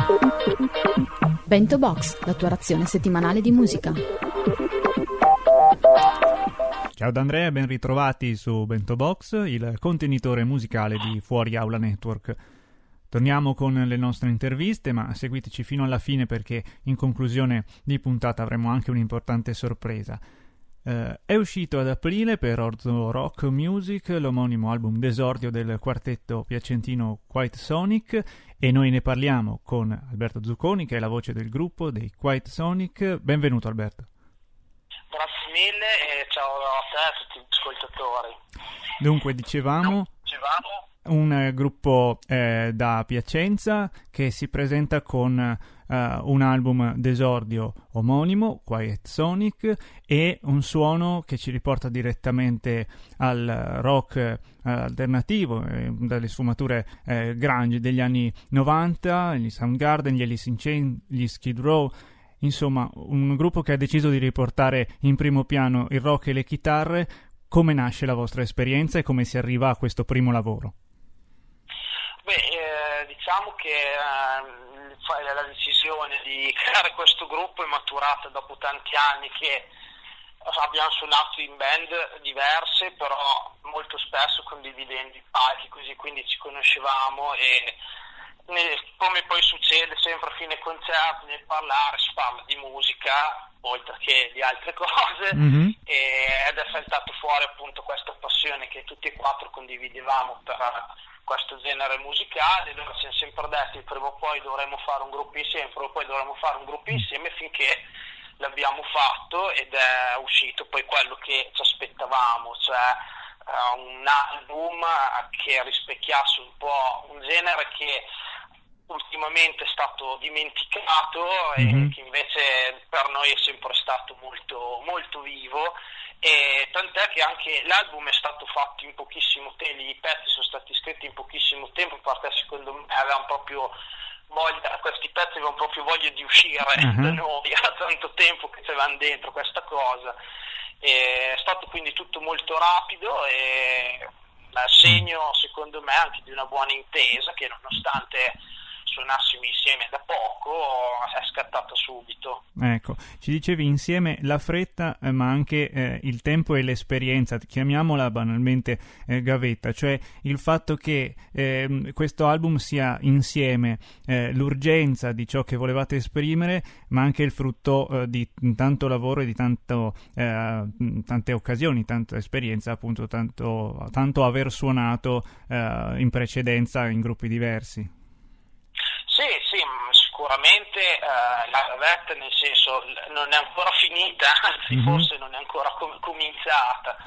Bento Box, la tua razione settimanale di musica. Ciao da Andrea, ben ritrovati su Bento Box, il contenitore musicale di Fuori Aula Network. Torniamo con le nostre interviste, ma seguiteci fino alla fine perché in conclusione di puntata avremo anche un'importante sorpresa. È uscito ad aprile per Orzo Rock Music l'omonimo album d'esordio del quartetto piacentino Quiet Sonic e noi ne parliamo con Alberto Zucconi, che è la voce del gruppo dei Quiet Sonic. Benvenuto Alberto. Grazie mille e ciao a te e a tutti gli ascoltatori. Dunque, dicevamo un gruppo da Piacenza che si presenta con un album d'esordio omonimo, Quiet Sonic, e un suono che ci riporta direttamente al rock alternativo, dalle sfumature grunge degli anni 90, gli Soundgarden, gli Alice in Chains, gli Skid Row. Insomma, un gruppo che ha deciso di riportare in primo piano il rock e le chitarre. Come nasce la vostra esperienza e come si arriva a questo primo lavoro? Diciamo che la decisione di creare questo gruppo è maturata dopo tanti anni che abbiamo suonato in band diverse, però molto spesso condividendo i palchi, così, quindi ci conoscevamo e come poi succede sempre a fine concerto, nel parlare si parla di musica oltre che di altre cose, ed è saltato fuori appunto questa passione che tutti e quattro condividevamo per questo genere musicale. Allora ci siamo sempre detti prima o poi dovremmo fare un gruppo insieme, finché l'abbiamo fatto ed è uscito poi quello che ci aspettavamo, cioè un album che rispecchiasse un po' un genere che ultimamente è stato dimenticato e che invece per noi è sempre stato molto, molto vivo, e tant'è che anche l'album è stato fatto in pochissimo tempo, i pezzi sono stati scritti in pochissimo tempo perché secondo me avevano proprio voglia, questi pezzi avevano proprio voglia di uscire da noi, era tanto tempo che c'avevano dentro questa cosa, e è stato quindi tutto molto rapido e segno secondo me anche di una buona intesa che nonostante suonassimo insieme da poco è scattata subito. Ecco, ci dicevi insieme la fretta ma anche il tempo e l'esperienza, chiamiamola banalmente gavetta, cioè il fatto che questo album sia insieme l'urgenza di ciò che volevate esprimere, ma anche il frutto di tanto lavoro e di tante occasioni, tanta esperienza, appunto tanto aver suonato in precedenza in gruppi diversi. Sì, sicuramente la gavetta, nel senso, non è ancora finita, anzi forse non è ancora cominciata.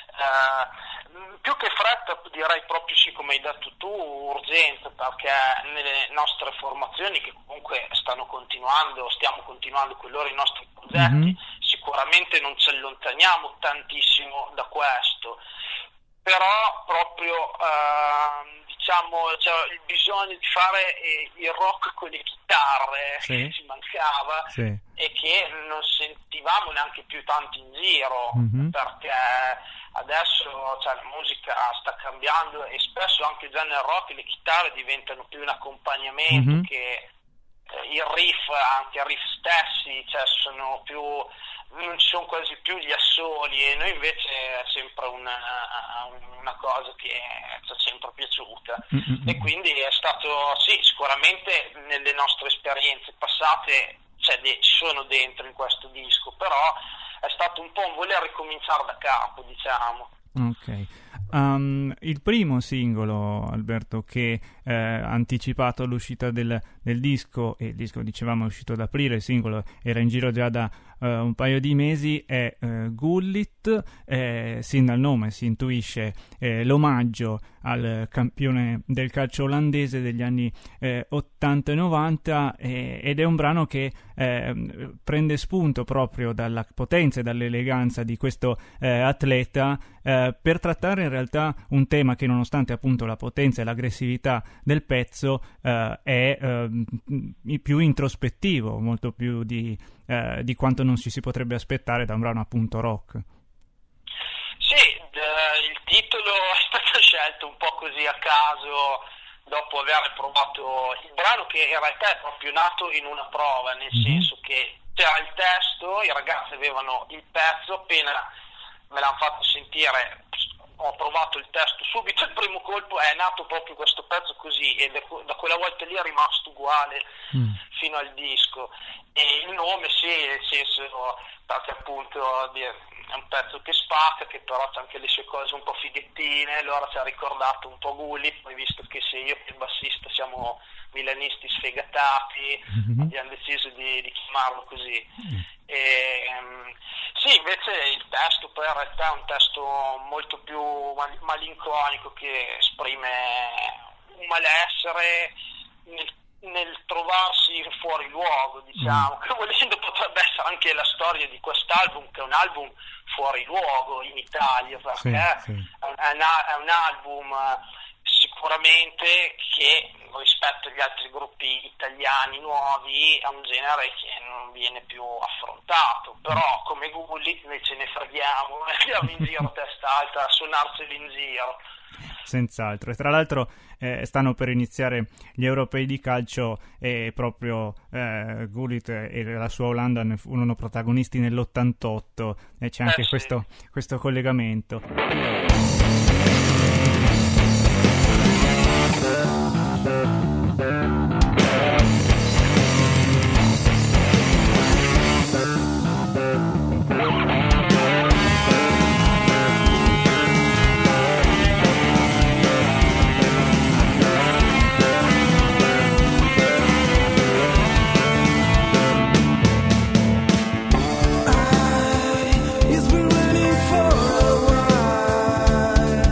Più che fretta direi proprio sì, come hai detto tu, urgenza, perché nelle nostre formazioni che comunque stiamo continuando con loro i nostri progetti, sicuramente non ci allontaniamo tantissimo da questo, però proprio c'è il bisogno di fare il rock con le chitarre che ci mancava e che non sentivamo neanche più tanto in giro, perché adesso la musica sta cambiando e spesso anche già nel rock le chitarre diventano più un accompagnamento che il riff, anche i riff stessi, non ci sono quasi più gli assoli, e noi invece è sempre una cosa che ci è sempre piaciuta, e quindi è stato sicuramente nelle nostre esperienze passate ci sono dentro in questo disco, però è stato un po' un voler ricominciare da capo, diciamo. Ok. Il primo singolo, Alberto, che ha anticipato l'uscita del disco, e il disco dicevamo è uscito ad aprile, il singolo era in giro già da un paio di mesi, è Gullit. Sin dal nome si intuisce l'omaggio al campione del calcio olandese degli anni 80 e 90, ed è un brano che prende spunto proprio dalla potenza e dall'eleganza di questo atleta per trattare in realtà un tema che, nonostante appunto la potenza e l'aggressività del pezzo, è più introspettivo, molto più di quanto non ci si potrebbe aspettare da un brano appunto rock. Sì, il titolo è stato scelto un po' così a caso dopo aver provato il brano, che in realtà è proprio nato in una prova, nel senso che c'era il testo, i ragazzi avevano il pezzo, appena me l'hanno fatto sentire ho provato il testo subito, il primo colpo è nato proprio questo pezzo così, e da quella volta lì è rimasto uguale fino al disco. E il nome sì, nel senso, perché appunto è un pezzo che spacca, che però c'ha anche le sue cose un po' fighettine, allora ci ha ricordato un po' Gulli, poi visto che sia io che il bassista siamo milanisti sfegatati, abbiamo deciso di chiamarlo così. Sì, invece il testo poi in realtà è un testo molto più malinconico, che esprime un malessere nel trovarsi fuori luogo, diciamo, che volendo potrebbe essere anche la storia di quest'album, che è un album fuori luogo in Italia, perché è un album sicuramente che rispetto agli altri gruppi italiani nuovi è un genere che non viene più affrontato, però come Gulli noi ce ne freghiamo, andiamo in giro testa alta a suonarseli in giro. Senz'altro, e tra l'altro stanno per iniziare gli europei di calcio e proprio Gullit e la sua Olanda ne furono protagonisti nell'88 e c'è anche questo collegamento. It's been raining for a while.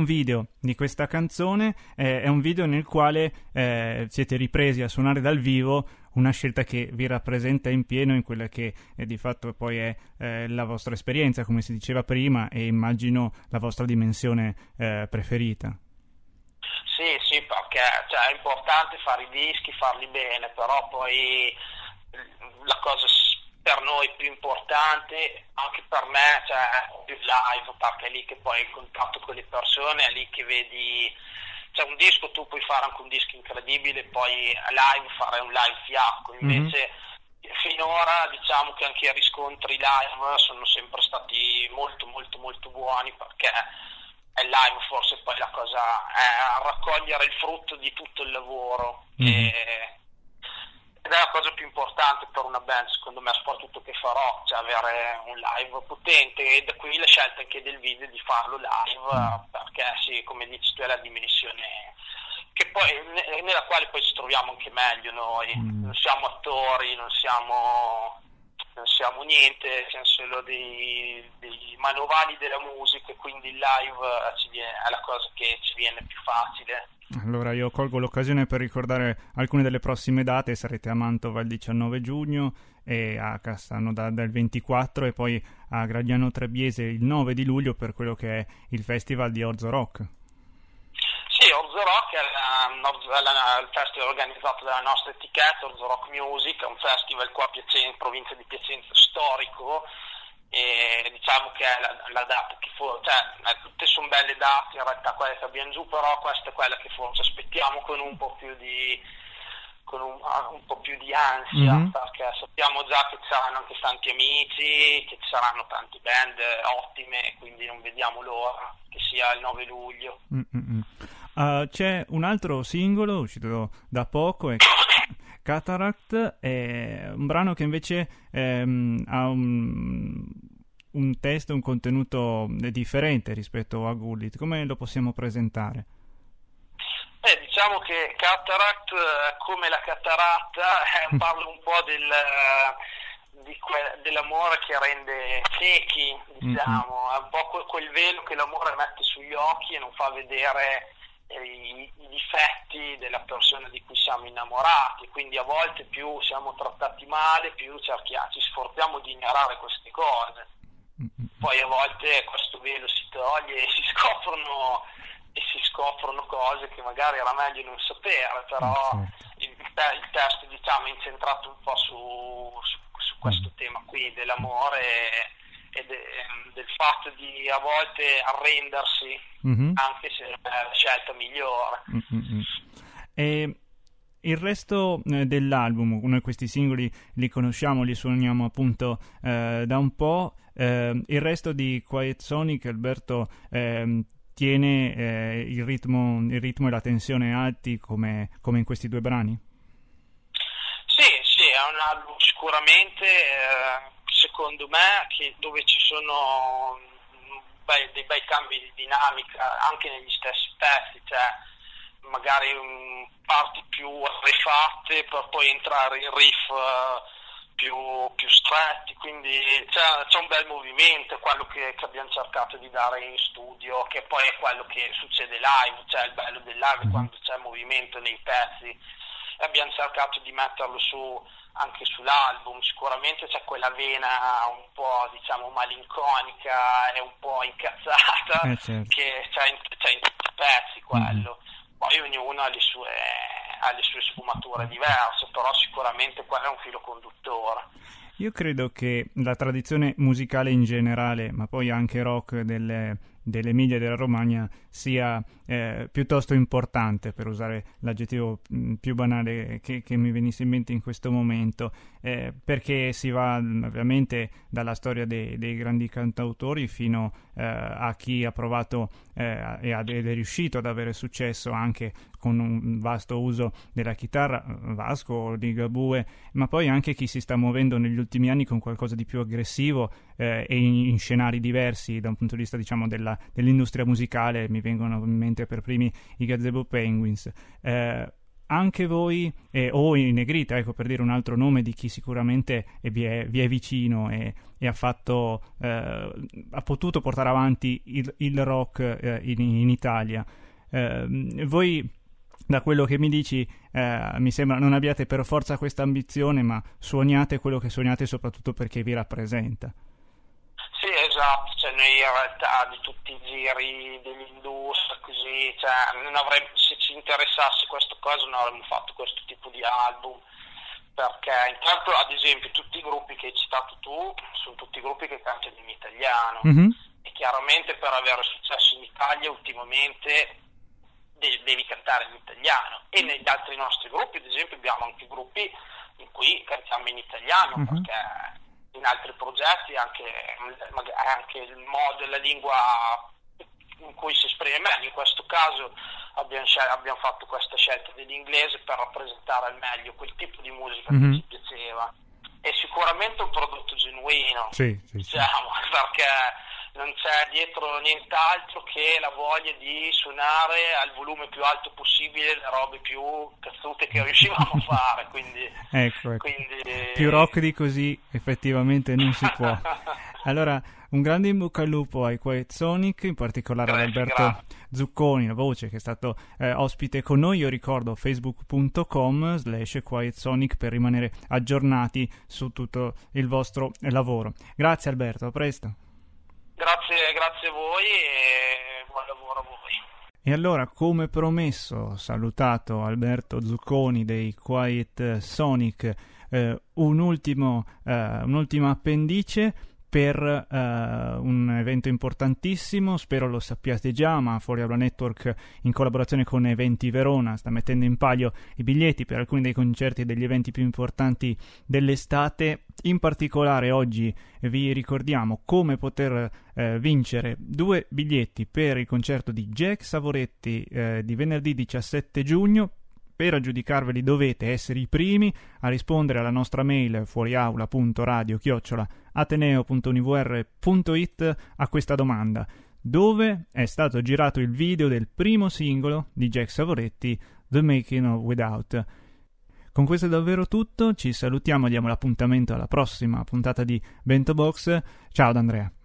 video di questa canzone, è un video nel quale siete ripresi a suonare dal vivo, una scelta che vi rappresenta in pieno in quella che di fatto poi è la vostra esperienza, come si diceva prima, e immagino la vostra dimensione preferita. Sì, perché è importante fare i dischi, farli bene, però poi la cosa per noi più importante, anche per me, è più live, perché è lì che poi il contatto con le persone, è lì che vedi, un disco tu puoi fare anche un disco incredibile, poi live fare un live fiacco, invece finora diciamo che anche i riscontri live sono sempre stati molto molto molto buoni, perché è live forse poi la cosa è raccogliere il frutto di tutto il lavoro ed è la cosa più importante per una band, secondo me, soprattutto che farò, avere un live potente, e da qui la scelta anche del video di farlo live, perché sì, come dici tu, è la dimensione che poi nella quale poi ci troviamo anche meglio noi. Non siamo attori, non siamo niente, siamo solo dei manovali della musica, quindi il live è la cosa che ci viene più facile. Allora io colgo l'occasione per ricordare alcune delle prossime date. Sarete a Mantova il 19 giugno e a Cassano dal 24, e poi a Gragnano Trebbiese il 9 di luglio per quello che è il festival di Orzo Rock. Sì, Orzo Rock è il festival organizzato dalla nostra etichetta, Orzo Rock Music, è un festival qua a Piacenza, in provincia di Piacenza, storico, e diciamo che è la data che tutte sono belle date in realtà quelle che abbiamo giù, però questa è quella che forse aspettiamo con un po' più di ansia, perché sappiamo già che ci saranno anche tanti amici, che ci saranno tante band ottime, quindi non vediamo l'ora che sia il 9 luglio. C'è un altro singolo uscito da poco, è Cataract, è un brano che invece ha un testo, un contenuto differente rispetto a Gullit. Come lo possiamo presentare? Diciamo che Cataract, come la cataratta, parla un po' dell'amore che rende ciechi, diciamo, è un po' quel velo che l'amore mette sugli occhi e non fa vedere i difetti della persona di cui siamo innamorati, quindi a volte più siamo trattati male, più ci sforziamo di ignorare queste cose, poi a volte questo velo si toglie e si scoprono cose che magari era meglio non sapere, però il testo, diciamo, è incentrato un po' su questo tema qui dell'amore e del fatto di a volte arrendersi, anche se è la scelta migliore. E il resto dell'album, noi questi singoli li conosciamo, li suoniamo appunto da un po', il resto di Quiet Sonic, Alberto, tiene il ritmo e la tensione alti come in questi due brani? Sì, è un album sicuramente, secondo me, dove ci sono dei bei cambi di dinamica anche negli stessi pezzi, magari parti più rifatte per poi entrare in riff più stretti, quindi c'è un bel movimento, è quello che abbiamo cercato di dare in studio, che poi è quello che succede live, il bello del live quando c'è movimento nei pezzi, e abbiamo cercato di metterlo su anche sull'album. Sicuramente c'è quella vena un po', diciamo, malinconica e un po' incazzata, certo, che c'è in tutti i pezzi quello. Poi ognuno ha le sue sfumature diverse, però sicuramente quello è un filo conduttore. Io credo che la tradizione musicale in generale, ma poi anche rock dell'Emilia e della Romagna, sia piuttosto importante, per usare l'aggettivo più banale che mi venisse in mente in questo momento, perché si va ovviamente dalla storia dei grandi cantautori fino a chi ha provato ed è riuscito ad avere successo anche con un vasto uso della chitarra, Vasco, Ligabue, ma poi anche chi si sta muovendo negli ultimi anni con qualcosa di più aggressivo e in scenari diversi da un punto di vista, diciamo, dell'industria musicale. Mi vengono in mente per primi i Gazebo Penguins. anche voi, o in Negrita, ecco, per dire un altro nome di chi sicuramente vi è vicino e ha potuto portare avanti il rock in Italia. Voi, da quello che mi dici, mi sembra non abbiate per forza questa ambizione, ma suoniate quello che suoniate soprattutto perché vi rappresenta. Sì, esatto, cioè noi in realtà di tutti i giri dell'industria, così, cioè, non avremmo, se ci interessasse questa cosa non avremmo fatto questo tipo di album, perché intanto, ad esempio, tutti i gruppi che hai citato tu sono tutti gruppi che cantano in italiano, e chiaramente per avere successo in Italia ultimamente devi cantare in italiano, e negli altri nostri gruppi, ad esempio, abbiamo anche gruppi in cui cantiamo in italiano, perché in altri progetti anche il modo e la lingua in cui si esprime meglio. In questo caso abbiamo fatto questa scelta dell'inglese per rappresentare al meglio quel tipo di musica che ci piaceva. È sicuramente un prodotto genuino, diciamo, perché non c'è dietro nient'altro che la voglia di suonare al volume più alto possibile le robe più cazzute che riuscivamo a fare, quindi, ecco. Più rock di così effettivamente non si può. Allora, un grande in bocca al lupo ai Quiet Sonic, in particolare ad Alberto Zucconi, la voce, che è stato ospite con noi. Io ricordo facebook.com/Quiet Sonic per rimanere aggiornati su tutto il vostro lavoro. Grazie Alberto, a presto. Grazie a voi e buon lavoro a voi. E allora, come promesso, salutato Alberto Zucconi dei Quiet Sonic, un'ultima appendice per un evento importantissimo, spero lo sappiate già, ma Fuori Aula Network, in collaborazione con Eventi Verona, sta mettendo in palio i biglietti per alcuni dei concerti e degli eventi più importanti dell'estate. In particolare oggi vi ricordiamo come poter vincere 2 biglietti per il concerto di Jack Savoretti di venerdì 17 giugno. Per aggiudicarveli dovete essere i primi a rispondere alla nostra mail fuoriaula.radio@ateneo.univr.it a questa domanda: dove è stato girato il video del primo singolo di Jack Savoretti, The Making of Without? Con questo è davvero tutto, ci salutiamo, diamo l'appuntamento alla prossima puntata di Bento Box. Ciao da Andrea.